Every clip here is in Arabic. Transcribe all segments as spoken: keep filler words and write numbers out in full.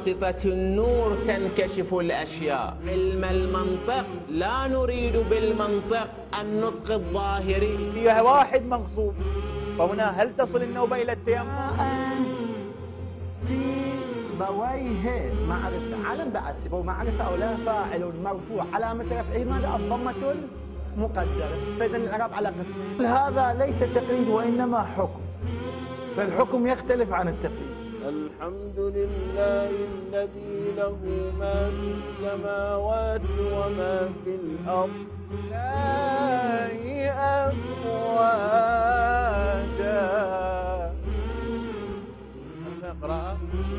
بواسطة النور تنكشف الأشياء. علم المنطق لا نريد بالمنطق النطق الظاهري. فيها واحد مغصوب، فهنا هل تصل النوبة إلى التيمم؟ سيبويه معرفة علم بعد سيبويه معرفة أو لا فاعل مرفوع علامة رفعه ماذا؟ الضمة المقدرة. فإذا الإعراب على قسمين. هذا ليس تقليد وإنما حكم، فالحكم يختلف عن التقليد. الحمد لله الذي له ما في السماوات وما في الأرض لا أفواجا. نقرأ.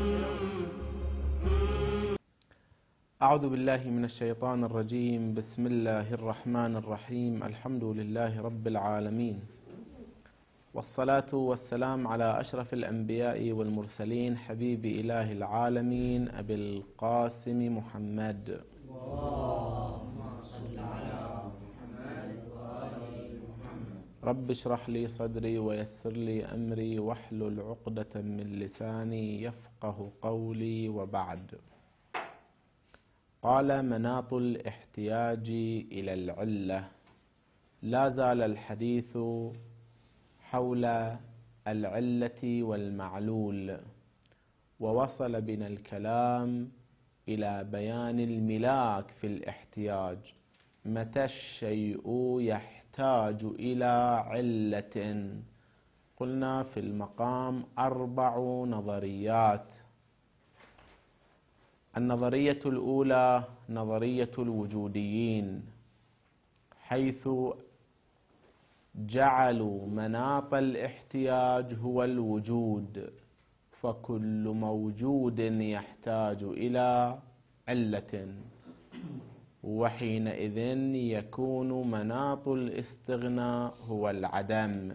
أعوذ بالله من الشيطان الرجيم. بسم الله الرحمن الرحيم. الحمد لله رب العالمين، والصلاة والسلام على أشرف الأنبياء والمرسلين حبيب إله العالمين أبي القاسم محمد. اللهم صل على محمد وآل محمد. رب اشرح لي صدري ويسر لي أمري واحلل عقدة من لساني يفقه قولي. وبعد. قال: مناط الاحتياج إلى العلة. لا زال الحديث حول العلة والمعلول، ووصل بنا الكلام إلى بيان الملاك في الاحتياج. متى الشيء يحتاج إلى علة؟ قلنا في المقام أربع نظريات. النظرية الأولى نظرية الوجوديين، حيث جعلوا مناط الاحتياج هو الوجود، فكل موجود يحتاج إلى علة، وحينئذ يكون مناط الاستغناء هو العدم.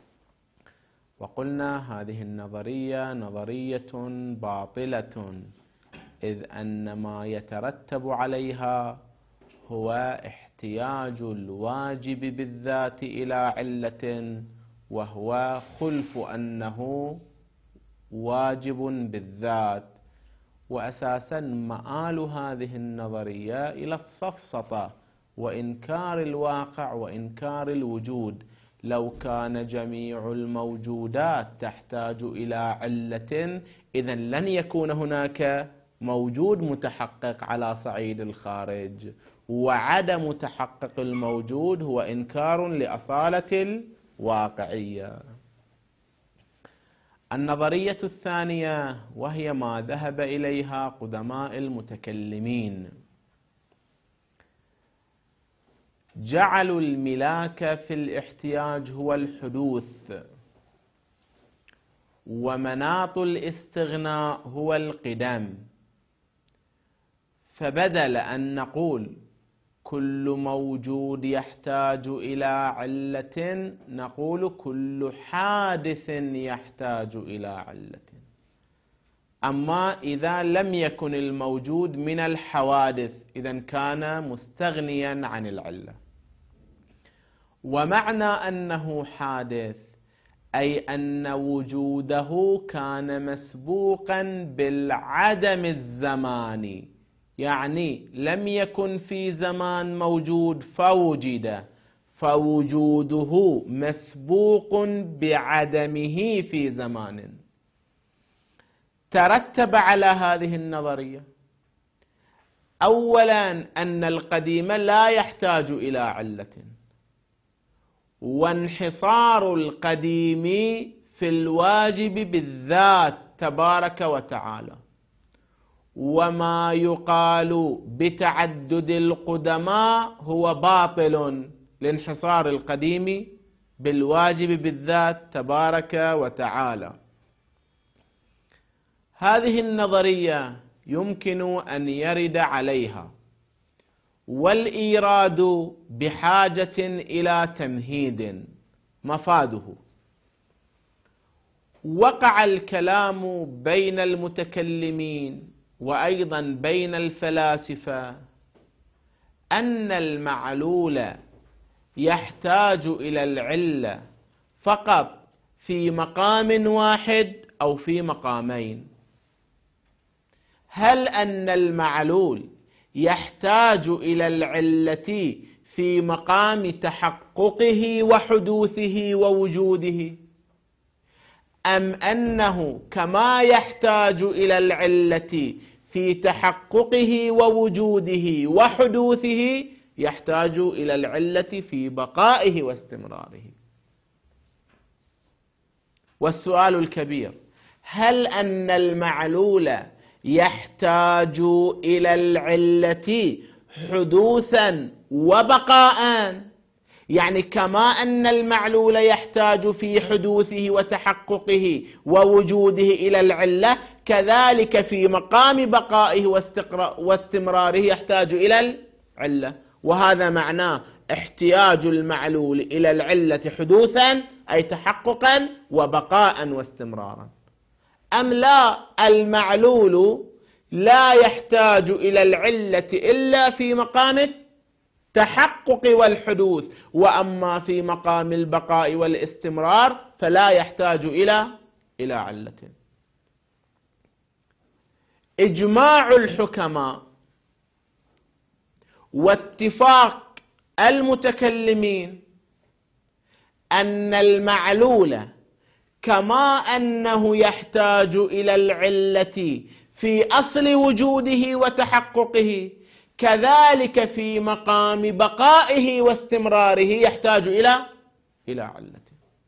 وقلنا هذه النظرية نظرية باطلة، إذ أن ما يترتب عليها هو احتياج الواجب بالذات إلى علة، وهو خلف أنه واجب بالذات. وأساسا مآل هذه النظرية إلى السفسطة وإنكار الواقع وإنكار الوجود. لو كان جميع الموجودات تحتاج إلى علة، إذن لن يكون هناك موجود متحقق على صعيد الخارج، وعدم تحقق الموجود هو إنكار لأصالة الواقعية. النظرية الثانية وهي ما ذهب إليها قدماء المتكلمين، جعلوا الملاك في الاحتياج هو الحدوث، ومناط الاستغناء هو القدم. فبدل أن نقول كل موجود يحتاج إلى علة، نقول كل حادث يحتاج إلى علة. أما إذا لم يكن الموجود من الحوادث، إذن كان مستغنيا عن العلة. ومعنى أنه حادث أي أن وجوده كان مسبوقا بالعدم الزماني، يعني لم يكن في زمان موجود فوجد، فوجوده مسبوق بعدمه في زمان. ترتب على هذه النظرية أولا أن القديم لا يحتاج إلى علة، وانحصار القديم في الواجب بالذات تبارك وتعالى. وما يقال بتعدد القدماء هو باطل لانحصار القديم بالواجب بالذات تبارك وتعالى. هذه النظرية يمكن أن يرد عليها، والإيراد بحاجة إلى تمهيد. مفاده: وقع الكلام بين المتكلمين وأيضا بين الفلاسفة أن المعلول يحتاج إلى العلة فقط في مقام واحد أو في مقامين. هل أن المعلول يحتاج إلى العلة في مقام تحققه وحدوثه ووجوده، أم أنه كما يحتاج إلى العلة في تحققه ووجوده وحدوثه يحتاج إلى العلة في بقائه واستمراره؟ والسؤال الكبير: هل أن المعلول يحتاج إلى العلة حدوثا وبقاء؟ يعني كما أن المعلول يحتاج في حدوثه وتحققه ووجوده إلى العلة، كذلك في مقام بقائه واستمراره يحتاج إلى العلة. وهذا معناه احتياج المعلول إلى العلة حدوثا أي تحققا وبقاء واستمرارا. أم لا، المعلول لا يحتاج إلى العلة إلا في مقام التحقق والحدوث، وأما في مقام البقاء والاستمرار فلا يحتاج إلى إلى علة. إجماع الحكماء واتفاق المتكلمين أن المعلول كما أنه يحتاج إلى العلة في أصل وجوده وتحققه، كذلك في مقام بقائه واستمراره يحتاج إلى إلى علة،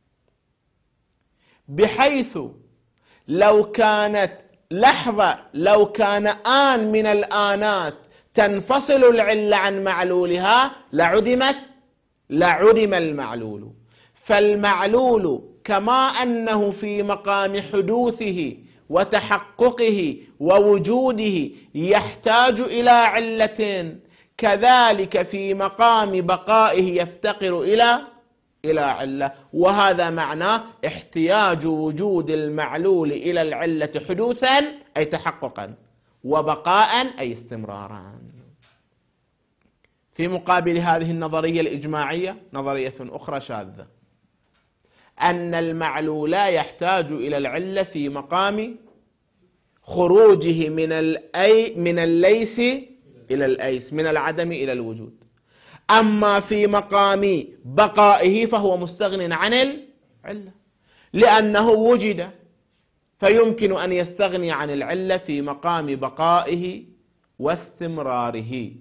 بحيث لو كانت لحظة لو كان آن من الآنات تنفصل العلة عن معلولها لعدمت لعدم المعلول. فالمعلول كما أنه في مقام حدوثه وتحققه ووجوده يحتاج إلى علة، كذلك في مقام بقائه يفتقر إلى إلى علة. وهذا معناه احتياج وجود المعلول إلى العلة حدوثا أي تحققا وبقاء أي استمرارا. في مقابل هذه النظرية الإجماعية نظرية أخرى شاذة، أن المعلول يحتاج إلى العلة في مقام خروجه من الأي من الليس إلى الأيس، من العدم إلى الوجود. أما في مقام بقائه فهو مستغن عن العلة، لأنه وجد فيمكن أن يستغني عن العلة في مقام بقائه واستمراره.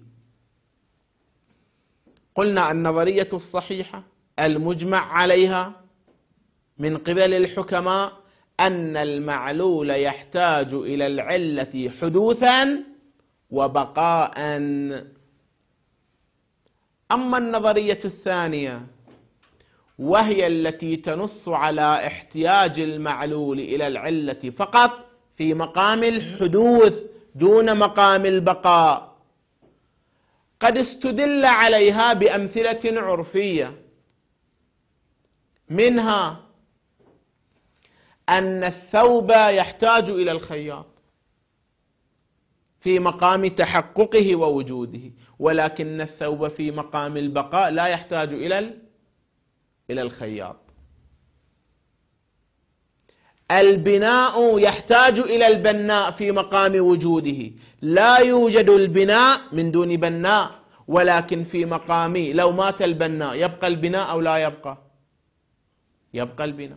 قلنا النظرية الصحيحة المجمع عليها من قبل الحكماء أن المعلول يحتاج إلى العلة حدوثا وبقاء. أما النظرية الثانية وهي التي تنص على احتياج المعلول إلى العلة فقط في مقام الحدوث دون مقام البقاء، قد استدل عليها بأمثلة عرفية، منها أن الثوب يحتاج إلى الخياط في مقام تحققه ووجوده، ولكن الثوب في مقام البقاء لا يحتاج إلى إلى الخياط. البناء يحتاج إلى البناء في مقام وجوده، لا يوجد البناء من دون بناء، ولكن في مقام لو مات البناء يبقى البناء أو لا يبقى؟ يبقى البناء.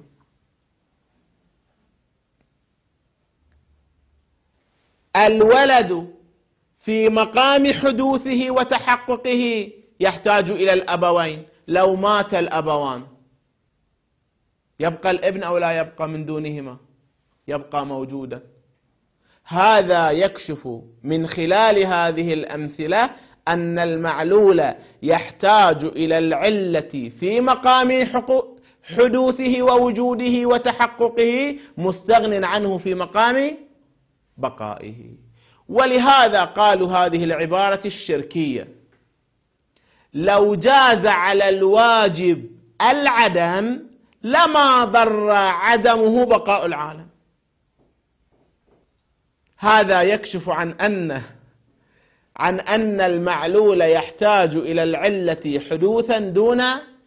الولد في مقام حدوثه وتحققه يحتاج إلى الأبوين، لو مات الأبوان يبقى الابن أو لا يبقى من دونهما؟ يبقى موجودا. هذا يكشف من خلال هذه الأمثلة أن المعلول يحتاج إلى العلة في مقام حدوثه ووجوده وتحققه، مستغن عنه في مقام بقائه. ولهذا قالوا هذه العبارة الشركية: لو جاز على الواجب العدم لما ضر عدمه بقاء العالم. هذا يكشف عن أن عن أن المعلول يحتاج إلى العلة حدوثا دون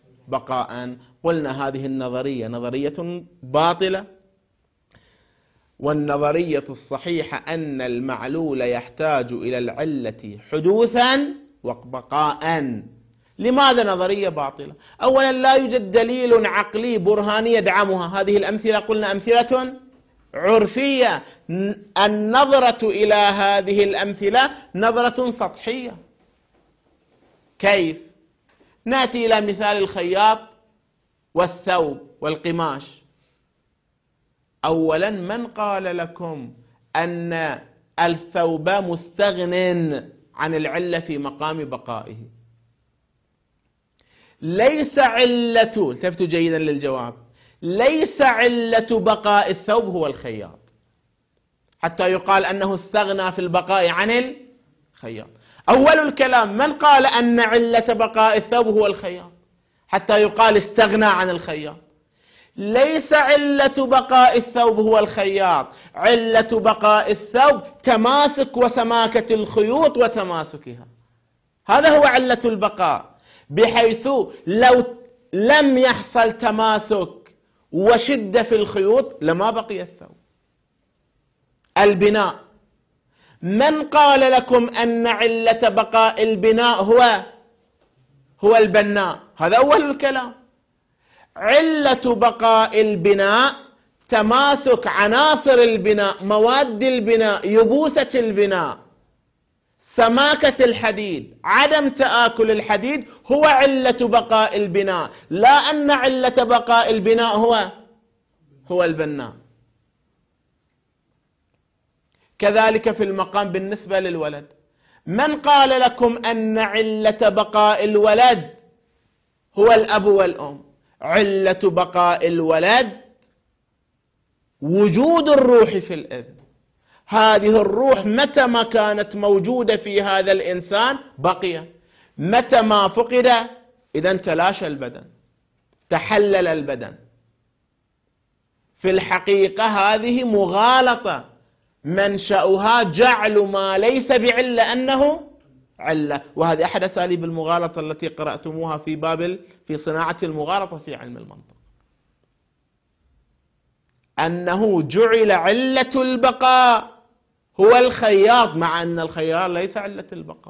بقاء. قلنا هذه النظرية نظرية باطلة، والنظرية الصحيحة أن المعلول يحتاج إلى العلة حدوثا وبقاء. لماذا نظرية باطلة؟ أولا لا يوجد دليل عقلي برهاني يدعمها. هذه الأمثلة قلنا أمثلة عرفية. النظرة إلى هذه الأمثلة نظرة سطحية. كيف؟ نأتي إلى مثال الخياط والثوب والقماش. أولا من قال لكم أن الثوب مستغن عن العلة في مقام بقائه؟ ليس علة، التفتوا جيدا للجواب، ليس علة بقاء الثوب هو الخياط حتى يقال أنه استغنى في البقاء عن الخياط. أول الكلام من قال أن علة بقاء الثوب هو الخياط حتى يقال استغنى عن الخياط؟ ليس علة بقاء الثوب هو الخياط، علة بقاء الثوب تماسك وسماكة الخيوط وتماسكها، هذا هو علة البقاء، بحيث لو لم يحصل تماسك وشدة في الخيوط لما بقي الثوب. البناء، من قال لكم أن علة بقاء البناء هو هو البناء؟ هذا أول الكلام. علة بقاء البناء تماسك عناصر البناء، مواد البناء، يبوسة البناء، سماكة الحديد، عدم تآكل الحديد هو علة بقاء البناء، لا أن علة بقاء البناء هو هو البناء. كذلك في المقام بالنسبة للولد، من قال لكم أن علة بقاء الولد هو الأب والأم؟ علة بقاء الولد وجود الروح في الابن. هذه الروح متى ما كانت موجودة في هذا الإنسان بقي، متى ما فقد إذا تلاشى البدن، تحلل البدن. في الحقيقة هذه مغالطة منشأها جعل ما ليس بعلة أنه علة، وهذه أحد أساليب المغالطة التي قرأتموها في باب في صناعة المغالطة في علم المنطق، أنه جعل علة البقاء هو الخياط، مع أن الخياط ليس علة البقاء.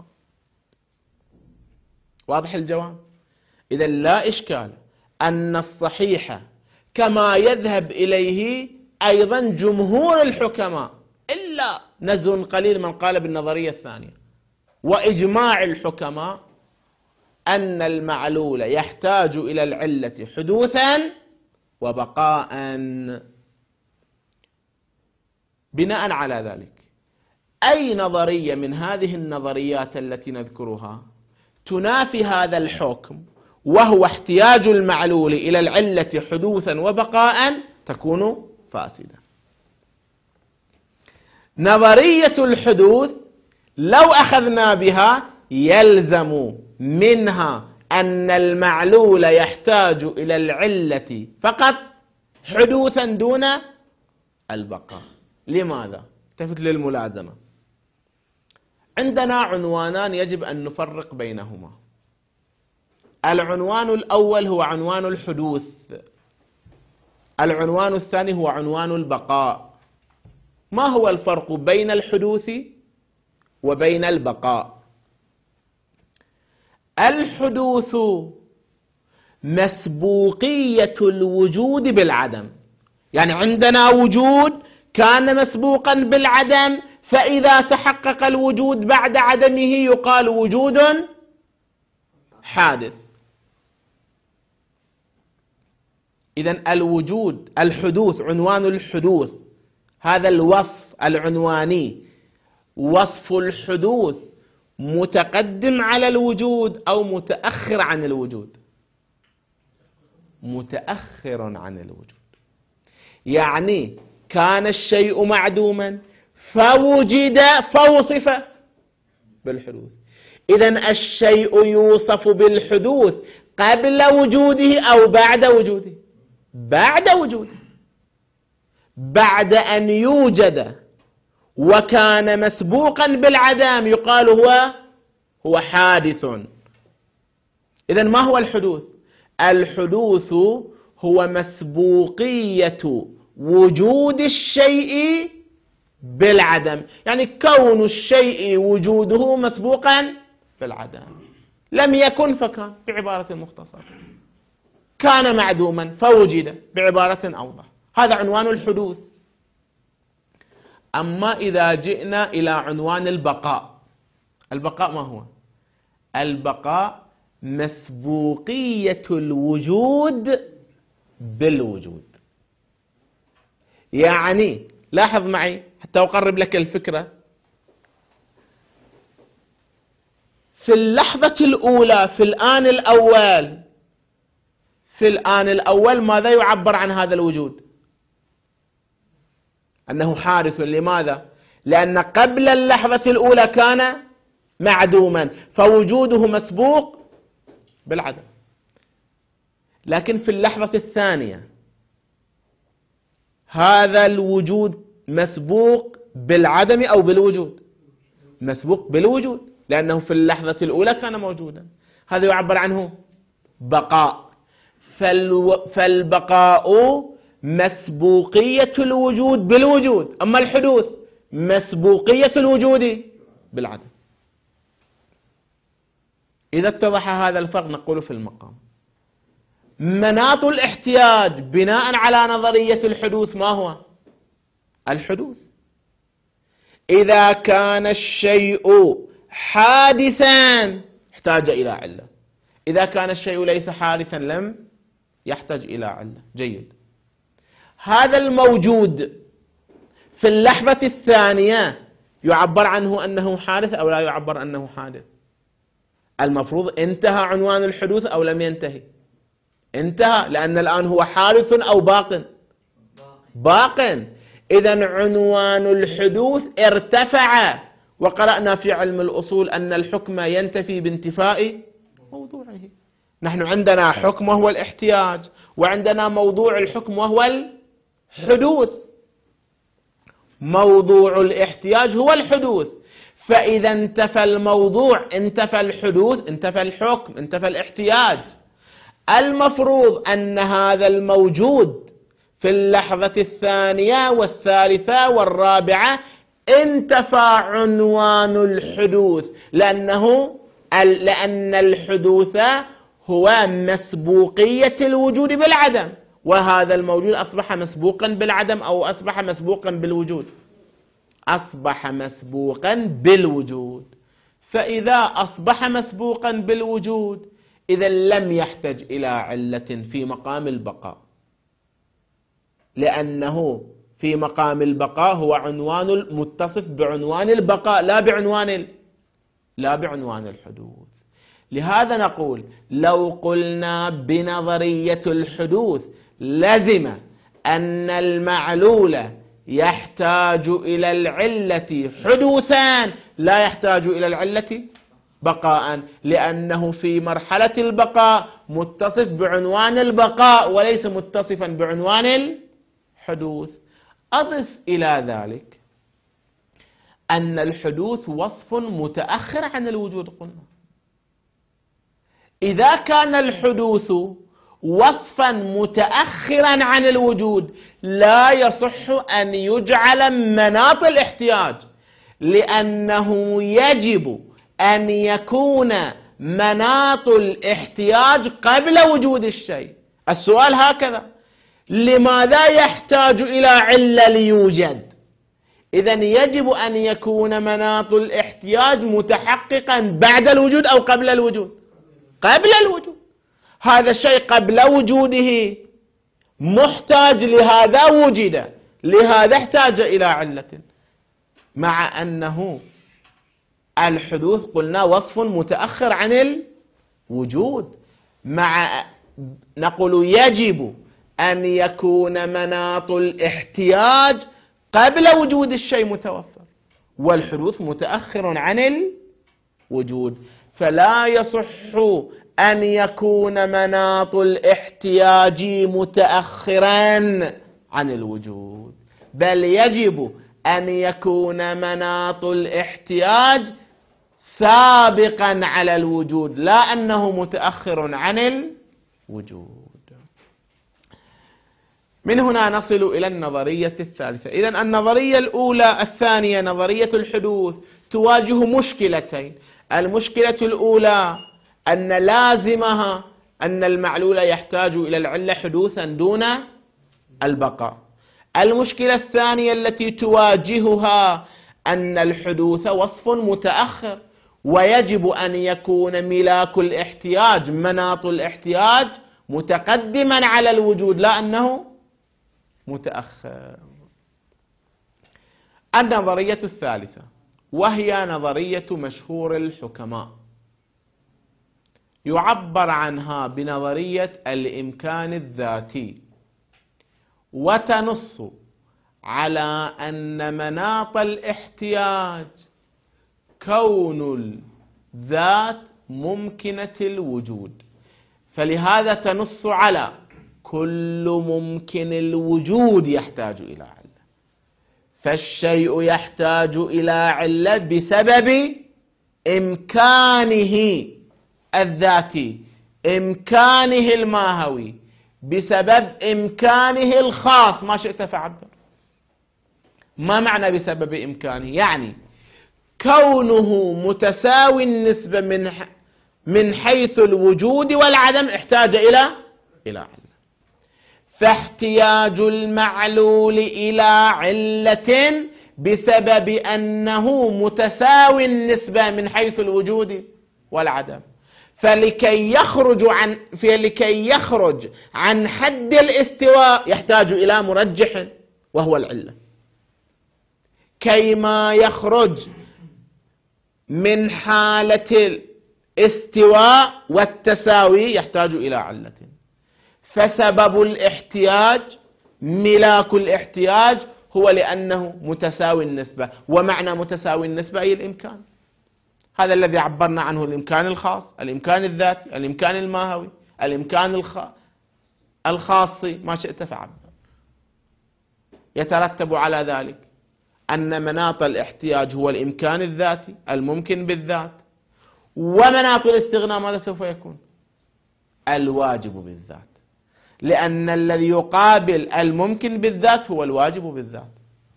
واضح الجواب؟ إذا لا إشكال أن الصحيح كما يذهب إليه أيضا جمهور الحكماء، إلا نزل قليل من قال بالنظرية الثانية، وإجماع الحكماء أن المعلول يحتاج إلى العلة حدوثا وبقاء. بناء على ذلك أي نظرية من هذه النظريات التي نذكرها تنافي هذا الحكم وهو احتياج المعلول إلى العلة حدوثا وبقاء تكون فاسدة. نظرية الحدوث لو أخذنا بها يلزم منها أن المعلول يحتاج إلى العلة فقط حدوثا دون البقاء. لماذا؟ التفت للملازمة. عندنا عنوانان يجب أن نفرق بينهما. العنوان الأول هو عنوان الحدوث، العنوان الثاني هو عنوان البقاء. ما هو الفرق بين الحدوث وبين البقاء؟ الحدوث مسبوقية الوجود بالعدم، يعني عندنا وجود كان مسبوقا بالعدم، فإذا تحقق الوجود بعد عدمه يقال وجود حادث. إذن الوجود الحدوث، عنوان الحدوث، هذا الوصف العنواني، وصف الحدوث متقدم على الوجود أو متأخر عن الوجود؟ متأخر عن الوجود. يعني كان الشيء معدوما فوجد فوصف بالحدوث. إذن الشيء يوصف بالحدوث قبل وجوده أو بعد وجوده؟ بعد وجوده. بعد أن يوجد وكان مسبوقا بالعدم يقال هو هو حادث. إذن ما هو الحدوث؟ الحدوث هو مسبوقية وجود الشيء بالعدم، يعني كون الشيء وجوده مسبوقا بالعدم. لم يكن فكان بعبارة مختصرة، كان معدوما فوجد بعبارة أوضح. هذا عنوان الحدوث. أما إذا جئنا إلى عنوان البقاء، البقاء ما هو؟ البقاء مسبوقية الوجود بالوجود. يعني لاحظ معي حتى أقرب لك الفكرة، في اللحظة الأولى، في الآن الأول، في الآن الأول ماذا يعبر عن هذا الوجود؟ أنه حادث. لماذا؟ لأن قبل اللحظة الأولى كان معدوما، فوجوده مسبوق بالعدم. لكن في اللحظة الثانية هذا الوجود مسبوق بالعدم أو بالوجود؟ مسبوق بالوجود، لأنه في اللحظة الأولى كان موجودا. هذا يعبر عنه بقاء. فالو... فالبقاء مسبوقية الوجود بالوجود، أما الحدوث مسبوقية الوجود بالعدم. إذا اتضح هذا الفرق نقول في المقام مناط الاحتياج بناء على نظرية الحدوث ما هو؟ الحدوث. إذا كان الشيء حادثا احتاج إلى علة، إذا كان الشيء ليس حادثا لم يحتاج إلى علة. جيد. هذا الموجود في اللحظة الثانية يعبر عنه أنه حادث أو لا يعبر أنه حادث؟ المفروض انتهى عنوان الحدوث أو لم ينتهي؟ انتهى، لأن الآن هو حادث أو باق؟ باق. إذن عنوان الحدوث ارتفع. وقرأنا في علم الأصول أن الحكم ينتفي بانتفاء موضوعه. نحن عندنا حكم وهو الاحتياج، وعندنا موضوع الحكم وهو الحدوث. موضوع الاحتياج هو الحدوث، فإذا انتفى الموضوع انتفى الحدوث، انتفى الحكم، انتفى الاحتياج. المفروض أن هذا الموجود في اللحظة الثانية والثالثة والرابعة انتفى عنوان الحدوث، لأنه لأن الحدوث هو مسبوقية الوجود بالعدم، وهذا الموجود أصبح مسبوقا بالعدم أو أصبح مسبوقا بالوجود؟ أصبح مسبوقا بالوجود. فإذا أصبح مسبوقا بالوجود إذا لم يحتج إلى علة في مقام البقاء، لأنه في مقام البقاء هو عنوان المتصف بعنوان البقاء لا بعنوان ال... لا بعنوان الحدوث. لهذا نقول لو قلنا بنظرية الحدوث لزم أن المعلول يحتاج إلى العلة حدوثا لا يحتاج إلى العلة بقاء، لأنه في مرحلة البقاء متصف بعنوان البقاء وليس متصفا بعنوان الحدوث. أضف إلى ذلك أن الحدوث وصف متأخر عن الوجود. قلنا إذا كان الحدوث وصفا متأخرا عن الوجود لا يصح أن يجعل مناط الاحتياج، لأنه يجب أن يكون مناط الاحتياج قبل وجود الشيء. السؤال هكذا: لماذا يحتاج إلى علة ليوجد؟ إذن يجب أن يكون مناط الاحتياج متحققا بعد الوجود أو قبل الوجود؟ قبل الوجود. هذا الشيء قبل وجوده محتاج، لهذا وجد، لهذا احتاج إلى علة. مع أنه الحدوث قلنا وصف متأخر عن الوجود، مع نقول يجب أن يكون مناط الاحتياج قبل وجود الشيء متوفر، والحدوث متأخر عن الوجود، فلا يصح أن يكون مناط الاحتياج متأخرا عن الوجود، بل يجب أن يكون مناط الاحتياج سابقا على الوجود، لا أنه متأخر عن الوجود. من هنا نصل إلى النظرية الثالثة. إذن النظرية الأولى الثانية نظرية الحدوث تواجه مشكلتين. المشكلة الأولى أن لازمها أن المعلول يحتاج إلى العلة حدوثا دون البقاء. المشكلة الثانية التي تواجهها أن الحدوث وصف متأخر، ويجب أن يكون ملاك الاحتياج مناط الاحتياج متقدما على الوجود، لا أنه متأخر. النظرية الثالثة وهي نظرية مشهور الحكماء، يعبر عنها بنظرية الإمكان الذاتي، وتنص على أن مناط الاحتياج كون الذات ممكنة الوجود، فلهذا تنص على كل ممكن الوجود يحتاج إلى علة، فالشيء يحتاج إلى علة بسبب إمكانه الذاتي، إمكانه الماهوي، بسبب إمكانه الخاص، ما شئت فعبر. ما معنى بسبب إمكانه؟ يعني كونه متساوي النسبة من من حيث الوجود والعدم احتاج إلى إلى علة. فاحتياج المعلول إلى علة بسبب أنه متساوي النسبة من حيث الوجود والعدم، فلكي يخرج عن فلكي يخرج عن حد الاستواء يحتاج إلى مرجح وهو العلة، كيما يخرج من حالة الاستواء والتساوي يحتاج إلى علة. فسبب الاحتياج ملاك الاحتياج هو لأنه متساوي النسبة، ومعنى متساوي النسبة أي الإمكان. هذا الذي عبرنا عنه، الإمكان الخاص، الإمكان الذاتي، الإمكان الماهوي، الإمكان الخ... الخاصي، ما شئت فعبر. يترتب على ذلك أن مناط الاحتياج هو الإمكان الذاتي الممكن بالذات، ومناط الاستغناء ماذا سوف يكون؟ الواجب بالذات، لأن الذي يقابل الممكن بالذات هو الواجب بالذات،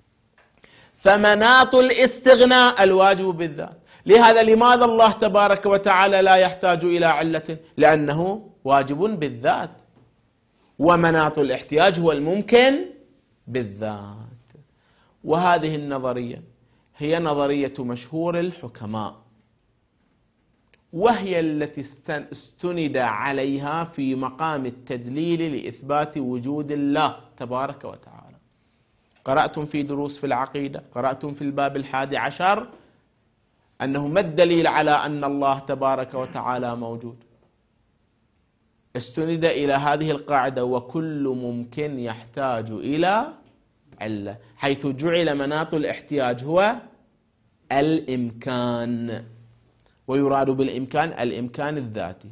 فمناط الاستغناء الواجب بالذات. لهذا لماذا الله تبارك وتعالى لا يحتاج إلى علة؟ لأنه واجب بالذات، ومناط الاحتياج هو الممكن بالذات. وهذه النظرية هي نظرية مشهور الحكماء، وهي التي استند عليها في مقام التدليل لإثبات وجود الله تبارك وتعالى. قرأتم في دروس في العقيدة، قرأتم في الباب الحادي عشر أنه ما الدليل على أن الله تبارك وتعالى موجود؟ استند إلى هذه القاعدة: وكل ممكن يحتاج إلى علة، حيث جعل مناط الاحتياج هو الإمكان، ويراد بالإمكان الإمكان الذاتي.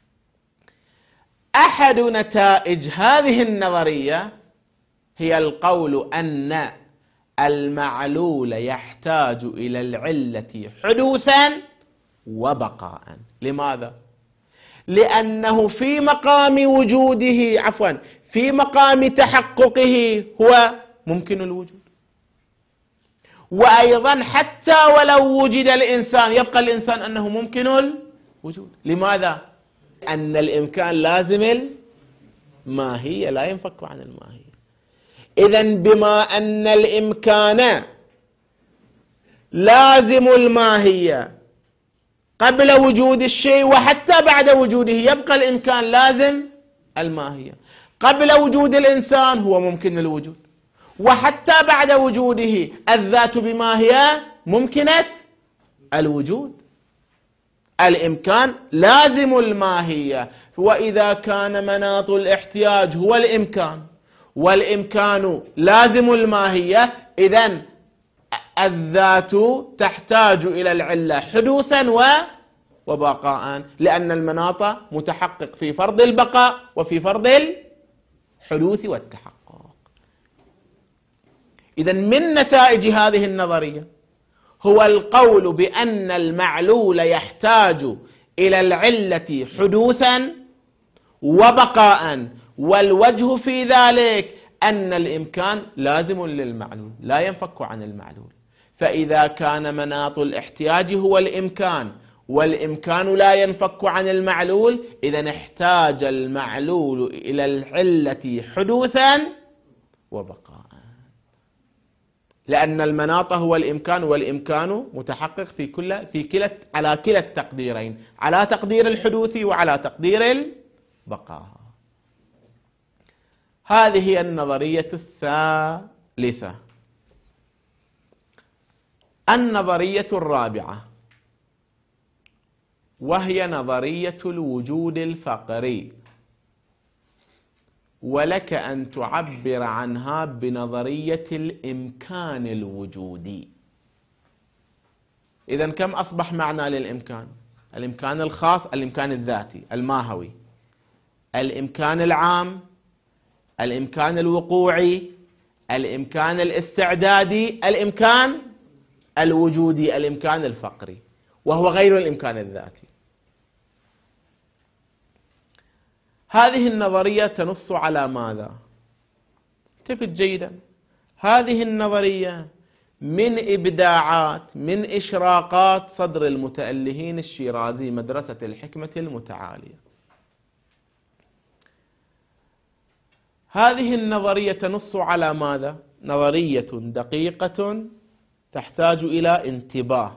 أحد نتائج هذه النظرية هي القول أن المعلول يحتاج إلى العلة حدوثا وبقاء. لماذا؟ لأنه في مقام وجوده عفوا في مقام تحققه هو ممكن الوجود، وأيضا حتى ولو وجد الإنسان يبقى الإنسان أنه ممكن الوجود. لماذا؟ أن الإمكان لازم الماهية، لا ينفك عن الماهية. إذن بما أن الإمكان لازم الماهية قبل وجود الشيء وحتى بعد وجوده يبقى الإمكان لازم الماهية، قبل وجود الإنسان هو ممكن الوجود، وحتى بعد وجوده الذات بما هي ممكنة الوجود. الإمكان لازم الماهية، وإذا كان مناط الاحتياج هو الإمكان والإمكان لازم الماهية، إذن الذات تحتاج إلى العلة حدوثا وبقاء، لأن المناط متحقق في فرض البقاء وفي فرض الحدوث والتحقق. إذن من نتائج هذه النظرية هو القول بأن المعلول يحتاج إلى العلة حدوثا وبقاء، والوجه في ذلك أن الإمكان لازم للمعلول لا ينفك عن المعلول. فإذا كان مناط الاحتياج هو الإمكان والإمكان لا ينفك عن المعلول، إذن احتاج المعلول إلى العلة حدوثا وبقاء، لأن المناط هو الإمكان والإمكان متحقق في كل في كلا على كلا التقديرين، على تقدير الحدوث وعلى تقدير البقاء. هذه هي النظرية الثالثة. النظرية الرابعة وهي نظرية الوجود الفقري، ولك أن تعبر عنها بنظرية الإمكان الوجودي. إذن كم أصبح معنى للإمكان؟ الإمكان الخاص، الإمكان الذاتي الماهوي، الإمكان العام، الإمكان الوقوعي، الإمكان الاستعدادي، الإمكان الوجودي، الإمكان الفقري، وهو غير الإمكان الذاتي. هذه النظرية تنص على ماذا؟ التفت جيدا، هذه النظرية من إبداعات من إشراقات صدر المتألهين الشيرازي، مدرسة الحكمة المتعالية. هذه النظرية تنص على ماذا؟ نظرية دقيقة تحتاج إلى انتباه.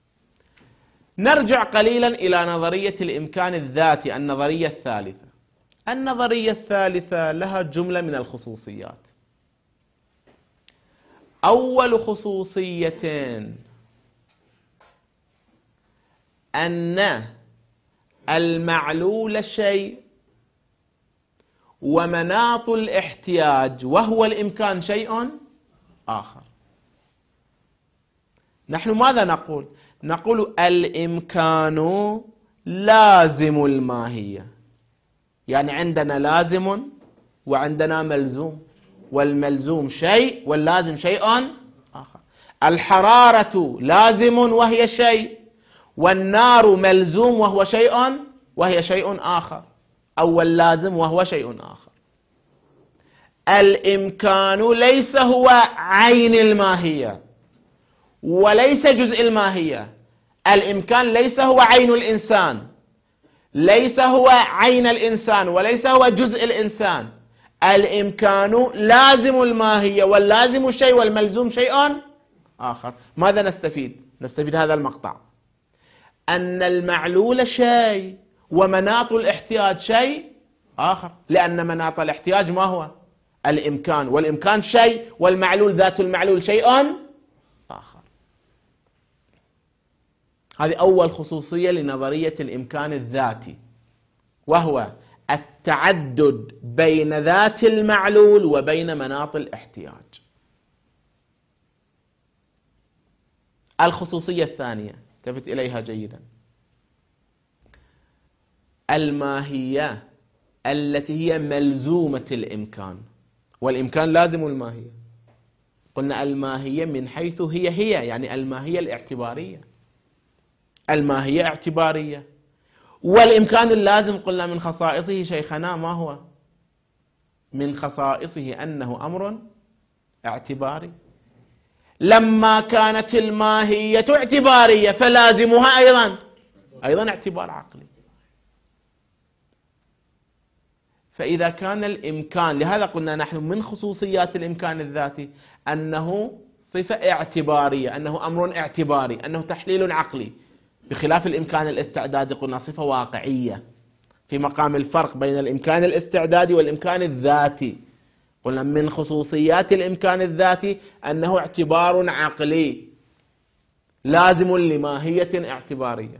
نرجع قليلا إلى نظرية الإمكان الذاتي، النظرية الثالثة. النظرية الثالثة لها جملة من الخصوصيات. أول خصوصية أن المعلول شيء ومناط الاحتياج وهو الإمكان شيء آخر. نحن ماذا نقول؟ نقول الإمكان لازم الماهية، يعني عندنا لازم وعندنا ملزوم، والملزوم شيء واللازم شيء آخر. الحرارة لازم وهي شيء، والنار ملزوم وهو شيء وهي شيء آخر، أو اللازم وهو شيء آخر. الإمكان ليس هو عين الماهية وليس جزء الماهية. الإمكان ليس هو عين الإنسان، ليس هو عين الإنسان وليس هو جزء الإنسان. الإمكان لازم الماهية، واللازم شيء والملزوم شيء آخر. ماذا نستفيد؟ نستفيد هذا المقطع، أن المعلول شيء ومناط الاحتياج شيء آخر، لأن مناط الاحتياج ما هو؟ الإمكان، والإمكان شيء، والمعلول ذات المعلول شيء آخر. هذه أول خصوصية لنظرية الإمكان الذاتي، وهو التعدد بين ذات المعلول وبين مناط الاحتياج. الخصوصية الثانية، التفت إليها جيدا، الماهية التي هي ملزومة الإمكان، والإمكان لازم الماهية. قلنا الماهية من حيث هي هي، يعني الماهية الاعتبارية، الماهية اعتبارية. والإمكان اللازم قلنا من خصائصه شيخنا ما هو؟ من خصائصه أنه أمر اعتباري. لما كانت الماهية اعتبارية فلازمها أيضا أيضا اعتبار عقلي. فإذا كان الإمكان، لهذا قلنا نحن من خصوصيات الإمكان الذاتي أنه صفة اعتبارية، أنه أمر اعتباري، أنه تحليل عقلي، بخلاف الإمكان الاستعدادي قلنا صفة واقعية. في مقام الفرق بين الإمكان الاستعدادي والإمكان الذاتي، قلنا من خصوصيات الإمكان الذاتي أنه اعتبار عقلي لازم لماهية اعتبارية.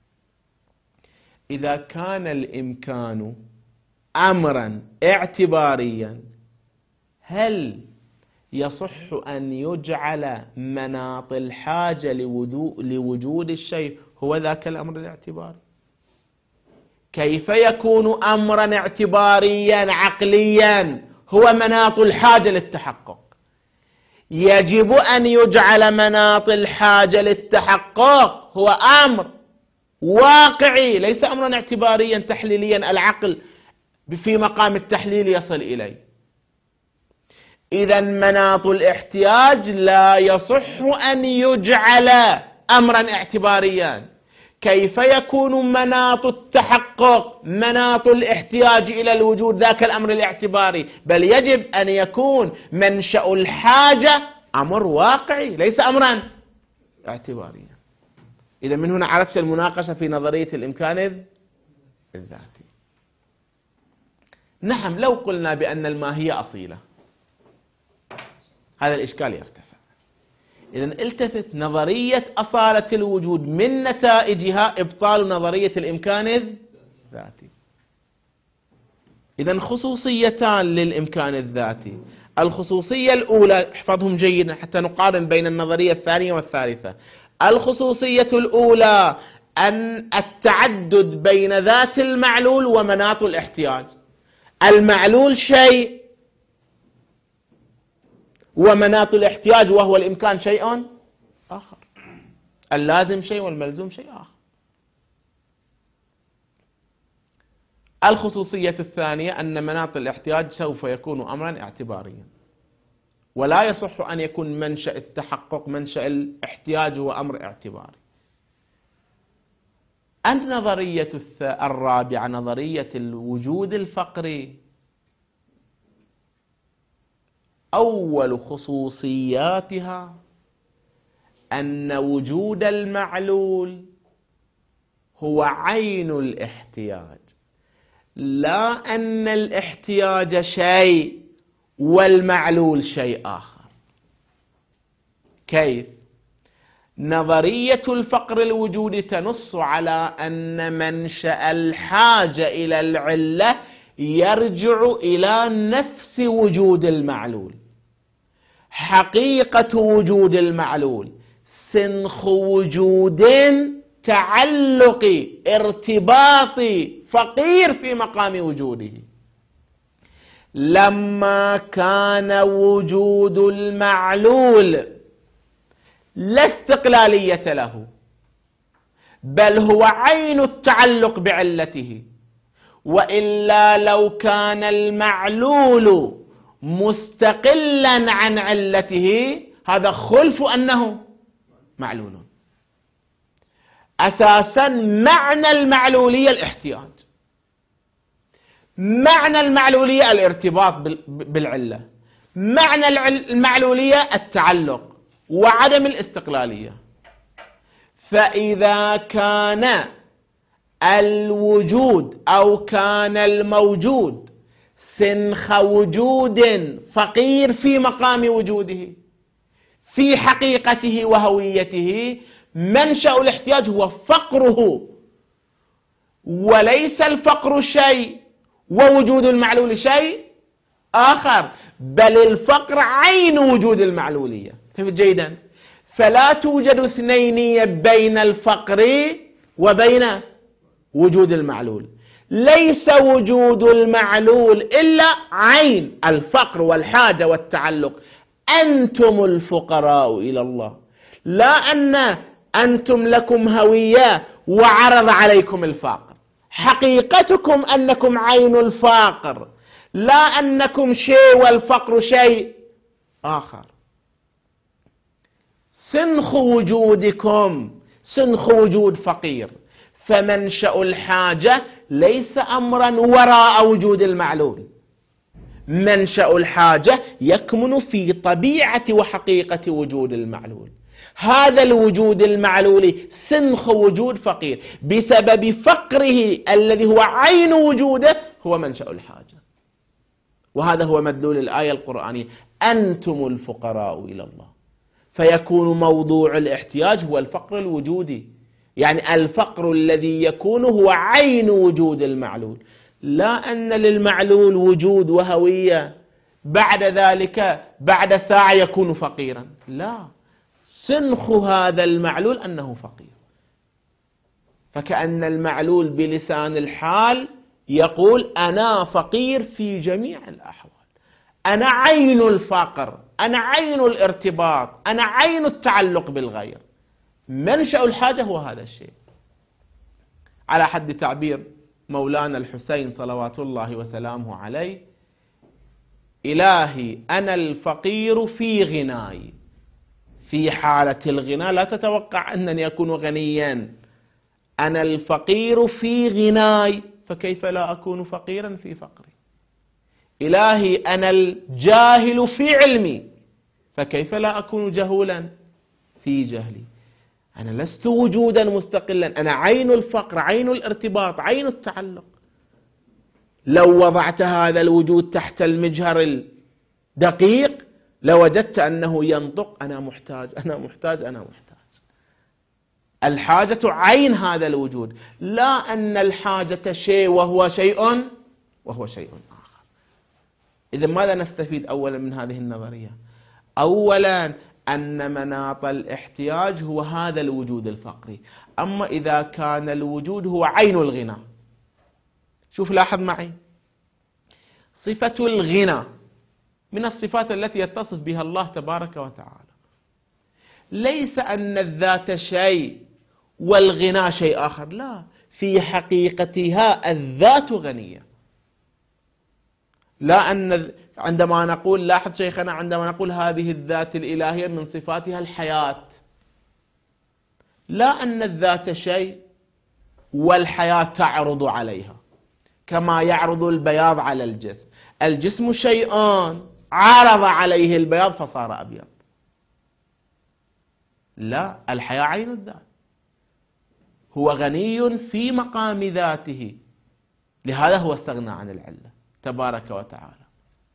إذا كان الإمكان أمرا اعتباريا، هل يصح أن يجعل مناط الحاجة لوجود الشيء هو ذاك الأمر الاعتباري؟ كيف يكون أمرا اعتباريا عقليا هو مناط الحاجة للتحقق؟ يجب أن يجعل مناط الحاجة للتحقق هو أمر واقعي، ليس أمرا اعتباريا تحليليا العقل في مقام التحليل يصل إليه. إذا مناط الاحتياج لا يصح أن يجعل أمرا اعتباريا. كيف يكون مناط التحقق مناط الاحتياج إلى الوجود ذاك الأمر الاعتباري؟ بل يجب أن يكون منشأ الحاجة أمر واقعي ليس أمرا اعتباريا. إذا من هنا عرفت المناقشة في نظرية الإمكان الذاتي. نعم، لو قلنا بأن الماهية أصيلة هذا الإشكال يرتفع. إذن التفت، نظرية أصالة الوجود من نتائجها إبطال نظرية الإمكان الذاتي. إذن خصوصيتان للإمكان الذاتي. الخصوصية الأولى، احفظهم جيدا حتى نقارن بين النظرية الثانية والثالثة. الخصوصية الأولى أن التعدد بين ذات المعلول ومناط الاحتياج. المعلول شيء ومناط الاحتياج وهو الإمكان شيء آخر. اللازم شيء والملزوم شيء آخر. الخصوصية الثانية أن مناط الاحتياج سوف يكون أمرا اعتباريا، ولا يصح أن يكون منشأ التحقق منشأ الاحتياج هو أمر اعتباري. النظرية الرابعة نظرية الوجود الفقري. أول خصوصياتها أن وجود المعلول هو عين الاحتياج، لا أن الاحتياج شيء والمعلول شيء آخر. كيف؟ نظرية الفقر الوجودي تنص على أن منشأ الحاجة إلى العلة يرجع إلى نفس وجود المعلول. حقيقة وجود المعلول سنخ وجود تعلقي ارتباطي فقير في مقام وجوده. لما كان وجود المعلول لا استقلالية له، بل هو عين التعلق بعلته، وإلا لو كان المعلول مستقلا عن علته هذا خلف أنه معلول. أساسا معنى المعلولية الاحتياج، معنى المعلولية الارتباط بالعلة، معنى المعلولية التعلق وعدم الاستقلالية. فإذا كان الوجود أو كان الموجود سنخ وجود فقير في مقام وجوده في حقيقته وهويته، منشأ الاحتياج هو فقره، وليس الفقر شيء ووجود المعلول شيء آخر، بل الفقر عين وجود المعلولية. فهمت جيدا؟ فلا توجد اثنينية بين الفقر وبين وجود المعلول. ليس وجود المعلول إلا عين الفقر والحاجة والتعلق. أنتم الفقراء إلى الله، لا أن أنتم لكم هوية وعرض عليكم الفقر. حقيقتكم أنكم عين الفقر، لا أنكم شيء والفقر شيء آخر. سنخ وجودكم سنخ وجود فقير، فمنشأ الحاجة ليس أمرا وراء وجود المعلول. منشأ الحاجة يكمن في طبيعة وحقيقة وجود المعلول. هذا الوجود المعلولي سنخ وجود فقير بسبب فقره الذي هو عين وجوده هو منشأ الحاجة. وهذا هو مدلول الآية القرآنية: أنتم الفقراء إلى الله. فيكون موضوع الاحتياج هو الفقر الوجودي، يعني الفقر الذي يكون هو عين وجود المعلول، لا أن للمعلول وجود وهوية بعد ذلك بعد ساعة يكون فقيرا. لا، سنخ هذا المعلول أنه فقير. فكأن المعلول بلسان الحال يقول أنا فقير في جميع الأحوال، أنا عين الفقر، أنا عين الارتباط، أنا عين التعلق بالغير. منشأ الحاجة هو هذا الشيء. على حد تعبير مولانا الحسين صلوات الله وسلامه عليه، إلهي أنا الفقير في غناي. في حالة الغنى لا تتوقع أنني أكون غنيا. أنا الفقير في غناي، فكيف لا أكون فقيرا في فقري؟ إلهي أنا الجاهل في علمي، فكيف لا أكون جهولا في جهلي؟ أنا لست وجودا مستقلا، أنا عين الفقر، عين الارتباط، عين التعلق. لو وضعت هذا الوجود تحت المجهر الدقيق لوجدت أنه ينطق أنا محتاج أنا محتاج أنا محتاج. الحاجة عين هذا الوجود، لا أن الحاجة شيء وهو شيء وهو شيء آخر. إذا ماذا نستفيد أولا من هذه النظرية؟ أولا أن مناط الاحتياج هو هذا الوجود الفقري. أما إذا كان الوجود هو عين الغنى، شوف لاحظ معي، صفة الغنى من الصفات التي يتصف بها الله تبارك وتعالى. ليس أن الذات شيء والغنى شيء آخر، لا، في حقيقتها الذات غنية. لا أن عندما نقول، لاحظ شيخنا، عندما نقول هذه الذات الإلهية من صفاتها الحياة، لا أن الذات شيء والحياة تعرض عليها كما يعرض البياض على الجسم. الجسم شيئان عرض عليه البياض فصار أبيض. لا، الحياة عين الذات، هو غني في مقام ذاته، لهذا هو استغنى عن العلة تبارك وتعالى.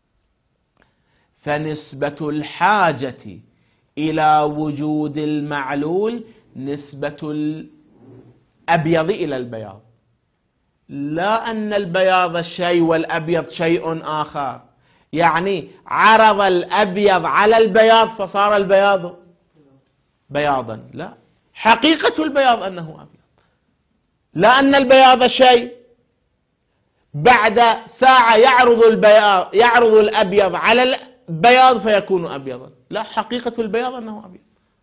فنسبة الحاجة إلى وجود المعلول نسبة الأبيض إلى البياض، لا أن البياض شيء والأبيض شيء آخر. يعني عرض الأبيض على البياض فصار البياض بياضا، لا، حقيقة البياض أنه أبيض. لا أن البياض شيء بعد ساعة يعرض البياض يعرض الأبيض على البياض فيكون أبيضا، لا، حقيقة البياض أنه أبيض.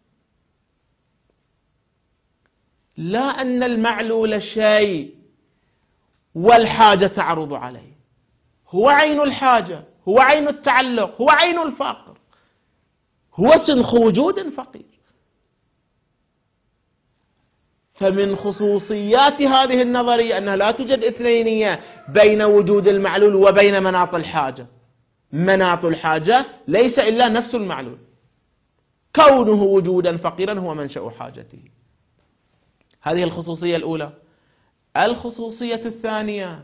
لا أن المعلول شيء والحاجة تعرض عليه، هو عين الحاجة، هو عين التعلق، هو عين الفقر، هو سنخ وجود فقير. فمن خصوصيات هذه النظرية أنها لا توجد اثنينية بين وجود المعلول وبين مناط الحاجة. مناط الحاجة ليس إلا نفس المعلول، كونه وجودا فقيرا هو منشأ حاجته. هذه الخصوصية الأولى. الخصوصية الثانية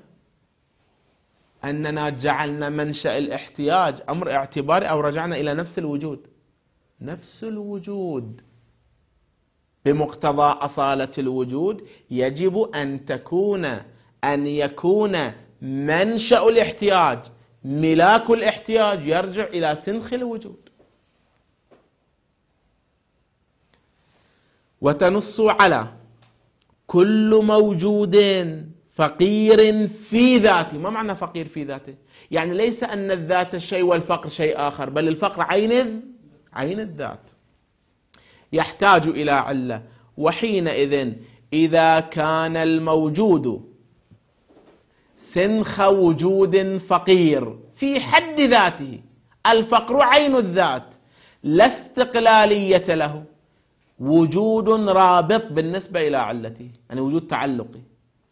أننا جعلنا منشأ الاحتياج أمر اعتباري، أو رجعنا إلى نفس الوجود. نفس الوجود بمقتضى أصالة الوجود يجب أن تكون أن يكون منشأ الاحتياج، ملاك الاحتياج يرجع إلى سنخ الوجود. وتنص على كل موجود فقير في ذاته. ما معنى فقير في ذاته؟ يعني ليس أن الذات شيء والفقر شيء آخر، بل الفقر عين عين الذات، يحتاج إلى علة. وحينئذ إذا كان الموجود سنخ وجود فقير في حد ذاته، الفقر عين الذات لا استقلالية له، وجود رابط بالنسبة إلى علته، يعني وجود تعلقي،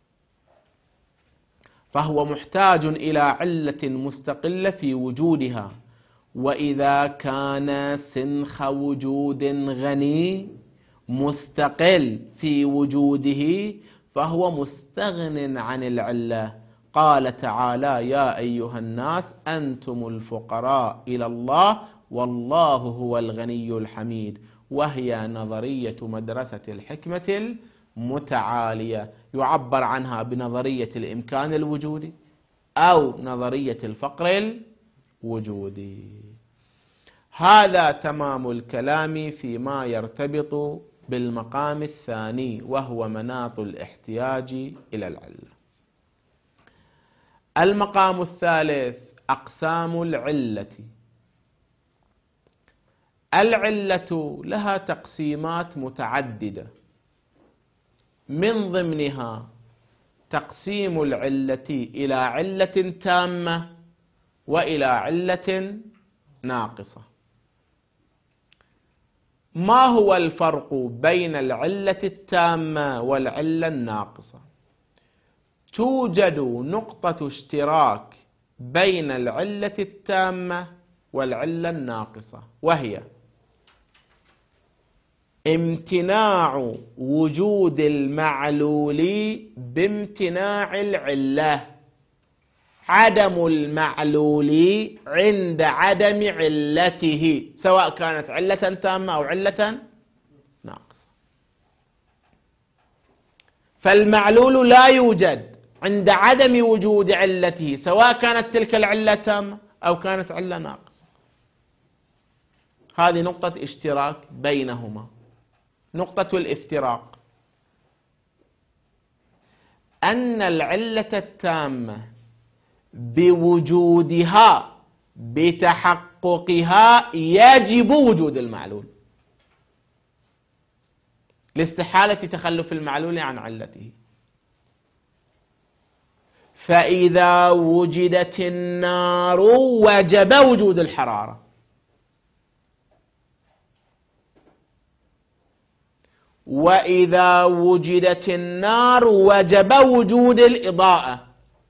فهو محتاج إلى علة مستقلة في وجودها. وإذا كان سنخ وجود غني مستقل في وجوده فهو مستغن عن العلة. قال تعالى: يا أيها الناس أنتم الفقراء إلى الله والله هو الغني الحميد. وهي نظرية مدرسة الحكمة المتعالية، يعبر عنها بنظرية الإمكان الوجودي أو نظرية الفقر الوجودي. هذا تمام الكلام فيما يرتبط بالمقام الثاني، وهو مناط الاحتياج إلى العلة. المقام الثالث: أقسام العلة. العلة لها تقسيمات متعددة، من ضمنها تقسيم العلة إلى علة تامة وإلى علة ناقصة. ما هو الفرق بين العلة التامة والعلة الناقصة؟ توجد نقطة اشتراك بين العلة التامة والعلة الناقصة، وهي امتناع وجود المعلول بامتناع العلة، عدم المعلول عند عدم علته، سواء كانت علة تامة أو علة ناقصة. فالمعلول لا يوجد عند عدم وجود علته، سواء كانت تلك العلة تامة أو كانت علة ناقصة. هذه نقطة اشتراك بينهما. نقطة الافتراق أن العلة التامة بوجودها بتحققها يجب وجود المعلول، لاستحالة تخلف المعلول عن علته. فإذا وجدت النار وجب وجود الحرارة، وإذا وجدت النار وجب وجود الإضاءة،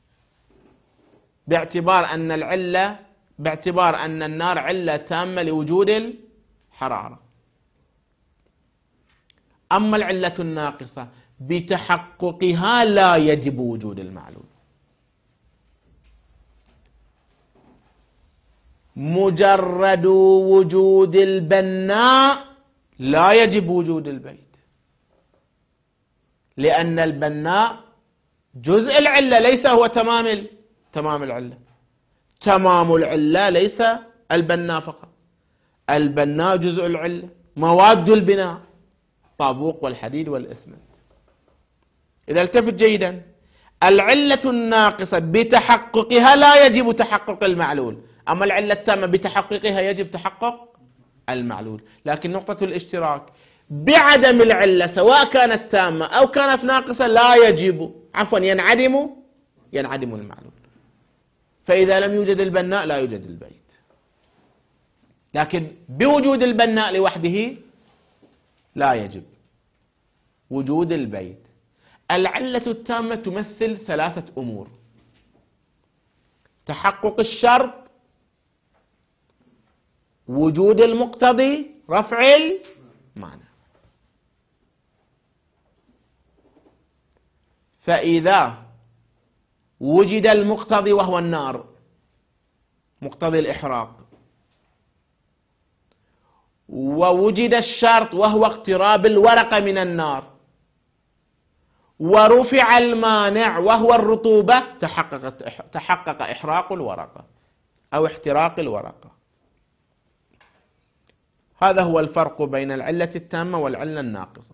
باعتبار أن العلة باعتبار أن النار علة تامة لوجود الحرارة. أما العلة الناقصة بتحققها لا يجب وجود المعلول. مجرد وجود البناء لا يجب وجود البيت، لأن البناء جزء العلة ليس هو تمام تمام العلة. تمام العلة ليس البناء فقط، البناء جزء العلة، مواد البناء الطابوق والحديد والإسمنت. إذا التفت جيدا، العلة الناقصة بتحققها لا يجب تحقق المعلول، أما العلة التامة بتحققها يجب تحقق المعلول. لكن نقطة الاشتراك بعدم العلة سواء كانت تامة أو كانت ناقصة لا يجب عفوا ينعدم ينعدم المعلول. فإذا لم يوجد البناء لا يوجد البيت، لكن بوجود البناء لوحده لا يجب وجود البيت. العلة التامة تمثل ثلاثة أمور: تحقق الشرط، وجود المقتضي، رفع المعنى. فإذا وجد المقتضي وهو النار، مقتضي الإحراق، ووجد الشرط وهو اقتراب الورقة من النار، ورفع المانع وهو الرطوبة، تحقق تحقق إحراق الورقة أو احتراق الورقة. هذا هو الفرق بين العلة التامة والعلة الناقصة.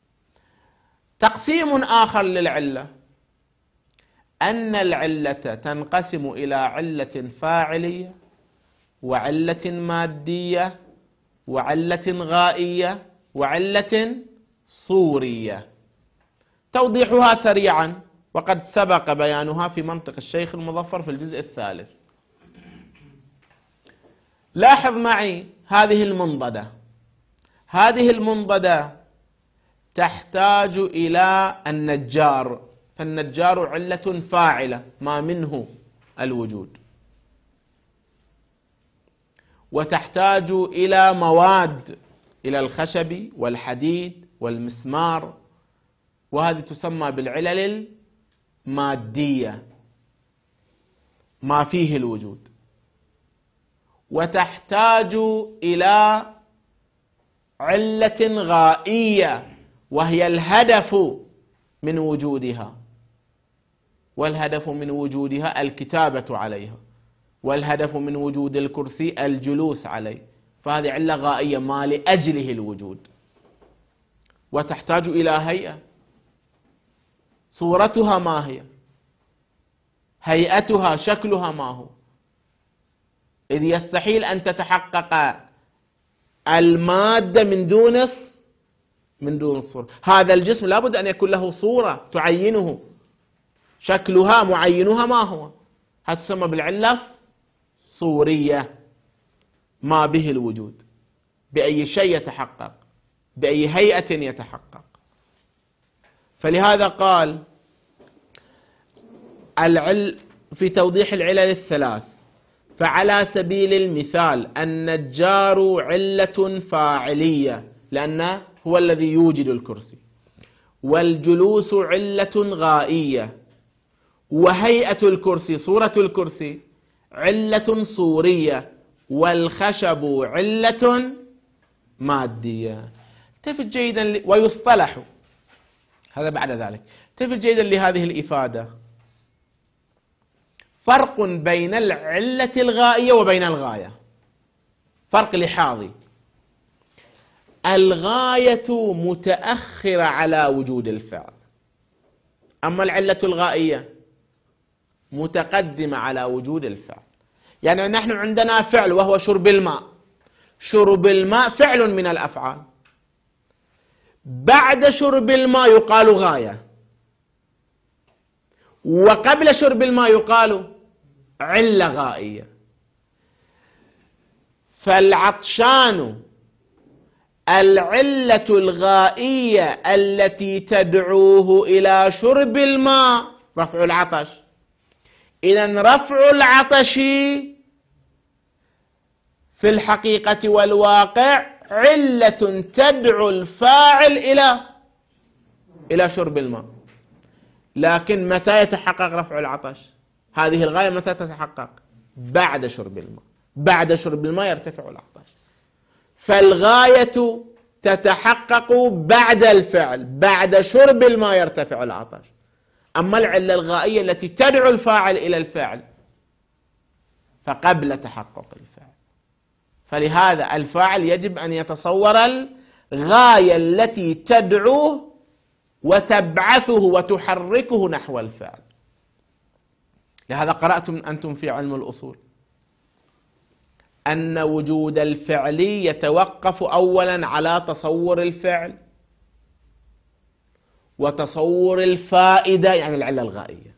تقسيم آخر للعلة أن العلة تنقسم إلى علة فاعلية، وعلة مادية، وعلة غائية، وعلة صورية. توضيحها سريعا، وقد سبق بيانها في منطق الشيخ المظفر في الجزء الثالث. لاحظ معي هذه المنضدة، هذه المنضدة تحتاج إلى النجار، فالنجار علة فاعلة ما منه الوجود، وتحتاج إلى مواد، إلى الخشب والحديد والمسمار، وهذه تسمى بالعلل المادية ما فيه الوجود. وتحتاج إلى علة غائية وهي الهدف من وجودها، والهدف من وجودها الكتابة عليها، والهدف من وجود الكرسي الجلوس عليه، فهذه علة غائية ما لأجله الوجود. وتحتاج إلى هيئة، صورتها ما هي، هيئتها شكلها ما هو، إذ يستحيل أن تتحقق المادة من دون من دون الصورة. هذا الجسم لابد أن يكون له صورة تعينه، شكلها معينها ما هو، هذا تسمى بالعلة صورية ما به الوجود، بأي شيء يتحقق، بأي هيئة يتحقق. فلهذا قال العل في توضيح العلل الثلاث: فعلى سبيل المثال النجار علة فاعلية لأنه هو الذي يوجد الكرسي، والجلوس علة غائية، وهيئة الكرسي صورة الكرسي علة صورية، والخشب علة مادية. التفت جيدا ل... ويصطلح هذا بعد ذلك. التفت جيدا لهذه الإفادة: فرق بين العلة الغائية وبين الغاية، فرق لحاظي. الغاية متأخرة على وجود الفعل، أما العلة الغائية متقدمة على وجود الفعل. يعني نحن عندنا فعل وهو شرب الماء، شرب الماء فعل من الأفعال، بعد شرب الماء يقال غاية، وقبل شرب الماء يقال علة غائية. فالعطشان العلة الغائية التي تدعوه إلى شرب الماء رفع العطش. إذن رفع العطش في الحقيقة والواقع علة تدعو الفاعل إلى إلى شرب الماء. لكن متى يتحقق رفع العطش؟ هذه الغاية متى تتحقق؟ بعد شرب الماء. بعد شرب الماء يرتفع العطش. فالغاية تتحقق بعد الفعل، بعد شرب الماء يرتفع العطش. أما العلة الغائية التي تدعو الفاعل إلى الفعل فقبل تحقق الفعل. فلهذا الفاعل يجب أن يتصور الغاية التي تدعوه وتبعثه وتحركه نحو الفعل. لهذا قرأتم أنتم في علم الأصول أن وجود الفعل يتوقف أولا على تصور الفعل وتصور الفائدة، يعني العلة الغائية،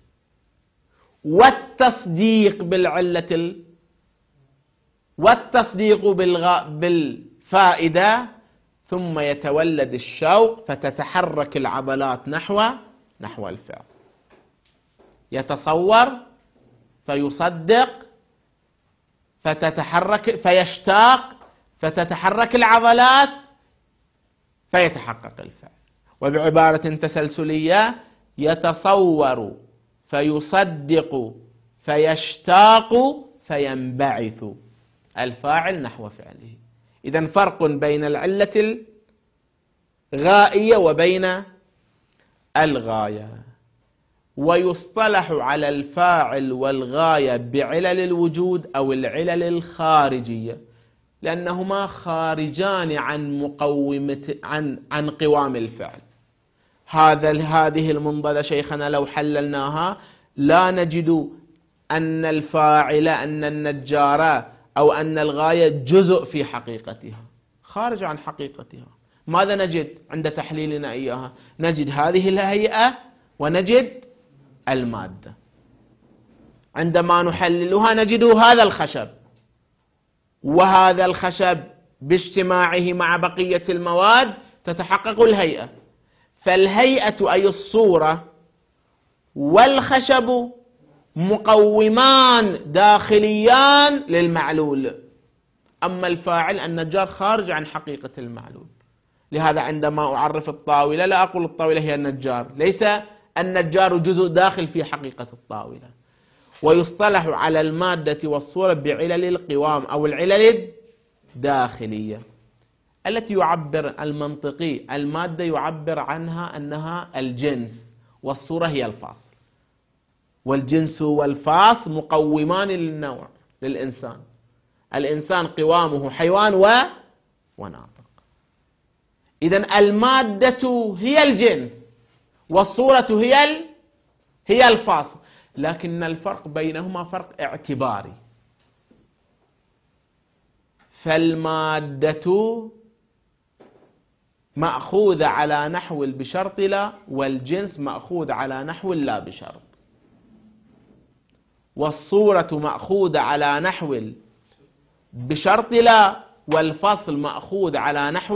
والتصديق بالعلة ال... والتصديق بالغ... بالفائدة، ثم يتولد الشوق فتتحرك العضلات نحو نحو الفعل. يتصور فيصدق فتتحرك، فيشتاق فتتحرك العضلات فيتحقق الفعل. وبعبارة تسلسلية: يتصور فيصدق فيشتاق فينبعث الفاعل نحو فعله. إذن فرق بين العلة الغائية وبين الغاية. ويصطلح على الفاعل والغاية بعلل الوجود أو العلل الخارجية، لأنهما خارجان عن مقومة عن عن قوام الفعل. هذا هذه المنضدة شيخنا لو حللناها لا نجد أن الفاعل أن النجار أو أن الغاية جزء في حقيقتها، خارج عن حقيقتها. ماذا نجد عند تحليلنا إياها؟ نجد هذه الهيئة ونجد المادة. عندما نحللها نجد هذا الخشب، وهذا الخشب باجتماعه مع بقية المواد تتحقق الهيئة. فالهيئة أي الصورة والخشب مقومان داخليان للمعلول. أما الفاعل النجار خارج عن حقيقة المعلول. لهذا عندما أعرف الطاولة لا أقول الطاولة هي النجار، ليس النجار جزء داخل في حقيقة الطاولة. ويصطلح على المادة والصورة بعلل القوام أو العلل الداخلية التي يعبر المنطقي. المادة يعبر عنها أنها الجنس، والصورة هي الفاصل. والجنس والفاصل مقومان للنوع للإنسان. الإنسان قوامه حيوان و... وناطق. إذن المادة هي الجنس والصورة هي ال... هي الفاصل، لكن الفرق بينهما فرق اعتباري. فالمادة مأخوذة على نحو بشرط لا، والجنس مأخوذ على نحو لا بشرط. والصورة مأخوذة على نحو بشرط لا، والفصل مأخوذ على نحو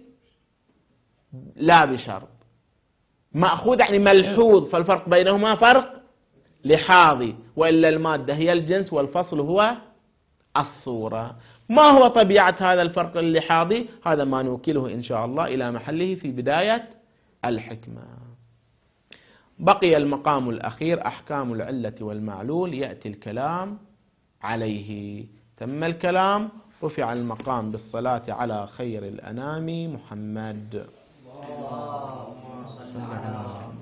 لا بشرط. مأخوذ يعني ملحوظ، فالفرق بينهما فرق لحاظي، وإلا المادة هي الجنس والفصل هو الصورة. ما هو طبيعة هذا الفرق اللحاظي؟ هذا ما نوكله إن شاء الله إلى محله في بداية الحكمة. بقي المقام الأخير أحكام العلة والمعلول، يأتي الكلام عليه. تم الكلام، رفع المقام بالصلاة على خير الأنام محمد.